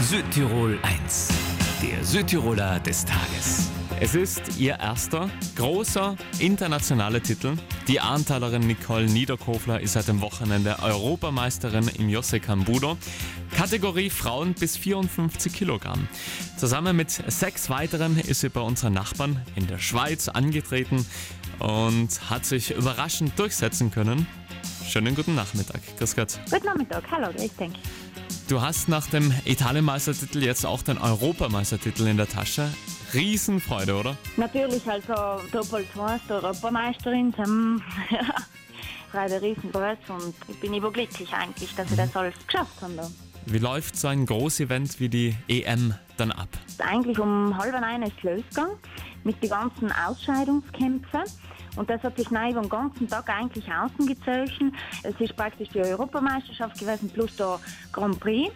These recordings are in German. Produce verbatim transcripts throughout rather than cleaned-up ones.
Südtirol eins, der Südtiroler des Tages. Es ist ihr erster großer internationaler Titel. Die Ahrentalerin Nicole Niederkofler ist seit dem Wochenende Europameisterin im Josekam-Budo. Kategorie Frauen bis vierundfünfzig Kilogramm. Zusammen mit sechs weiteren ist sie bei unseren Nachbarn in der Schweiz angetreten und hat sich überraschend durchsetzen können. Schönen guten Nachmittag. Grüß Gott. Guten Nachmittag, hallo, ich denke. Du hast nach dem Italienmeistertitel jetzt auch den Europameistertitel in der Tasche. Riesenfreude, oder? Natürlich, also doppelt zwei Europameisterin, ähm, ja, Freude riesengroß und ich bin überglücklich eigentlich, dass ich das alles geschafft habe. Wie läuft so ein Großevent wie die E M dann ab? Eigentlich um halb neun ist losgegangen mit den ganzen Ausscheidungskämpfen. Und das hat sich neu über den ganzen Tag eigentlich außen gezogen. Es ist praktisch die Europameisterschaft gewesen plus der Grand Prix.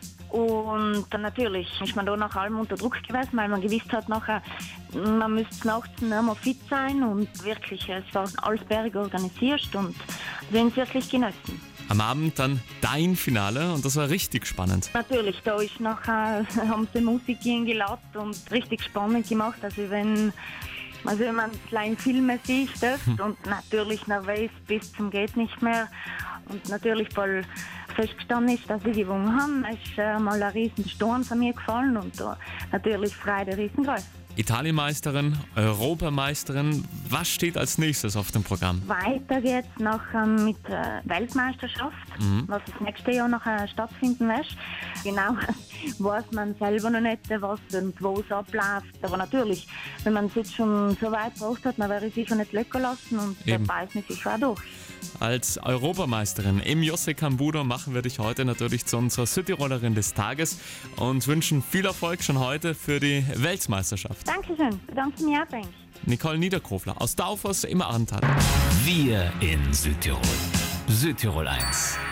Und dann natürlich ist man da nach allem unter Druck gewesen, weil man gewusst hat, nachher, man müsste nachts noch mal fit sein. Und wirklich, es war alles berg organisiert und wir haben es wirklich genossen. Am Abend dann dein Finale und das war richtig spannend. Natürlich, da ist nachher, haben sie Musik geladen und richtig spannend gemacht. Also wenn, also wenn man kleine Filme sieht hm. und natürlich nervös bis zum geht nicht mehr. Und natürlich, weil festgestanden ist, dass ich gewonnen habe, ist äh, mal ein riesen Sturm von mir gefallen und uh, natürlich Freude riesengroß. Italienmeisterin, Europameisterin, was steht als nächstes auf dem Programm? Weiter geht's nachher mit der Weltmeisterschaft, mhm. was das nächste Jahr nachher stattfinden wird. Genau weiß man selber noch nicht, was und wo es abläuft. Aber natürlich, wenn man es jetzt schon so weit gebracht hat, dann wäre ich sicher nicht locker lassen und da beißt man sich auch durch. Als Europameisterin im Josekam-Budo machen wir dich heute natürlich zu unserer Südtirolerin des Tages und wünschen viel Erfolg schon heute für die Weltmeisterschaft. Dankeschön, bedanke mich auch. Denk. Nicole Niederkofler aus Daufers im Ahrtal. Wir in Südtirol. Südtirol eins.